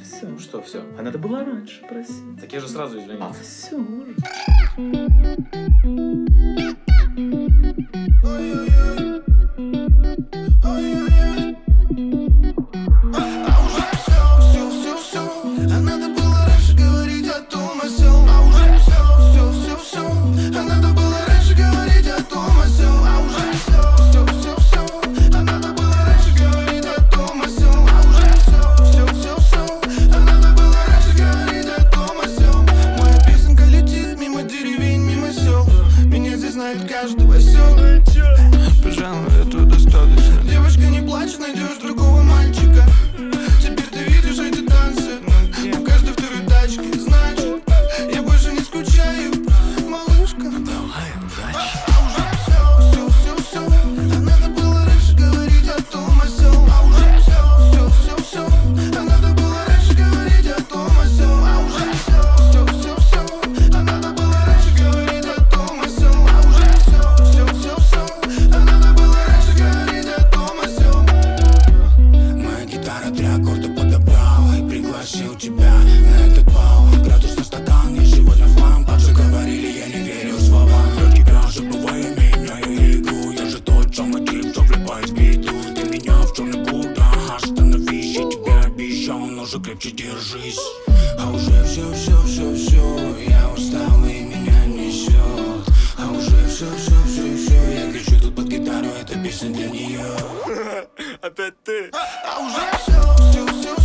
все. Что все? А надо было раньше просить. Так я же сразу извинился. Все уже. Каждого сел. Пожалуй, этого достаточно. Девочка, не плачь, найдешь другого мальчика. Теперь ты видишь эти танцы в каждой второй тачке. Значит, я больше не скучаю, малышка. Давай, удачи. А уже все. А надо было раньше говорить о том, о сём. А уже все. А надо было раньше говорить о том, о сём. А уже все. А надо было раньше говорить о том, о сём. А уже все. А надо было раньше говорить о том, о сём. Моя гитара 3 аккорда подобрала и пригласил тебя на этот бал. Градус на стакан, я сегодня в хлам. Так же говорили, я не верю словам. Про тебя забывай, меняю игру. Я же тот самый тип, что влипает в беду. Ты меня в черный путь, остановись. Я тебе обещал, но же крепче держись. А уже все. Я устал и меня несет. А уже все. Я кричу тут под гитару, это песня для нее. Опять ты. А уже все.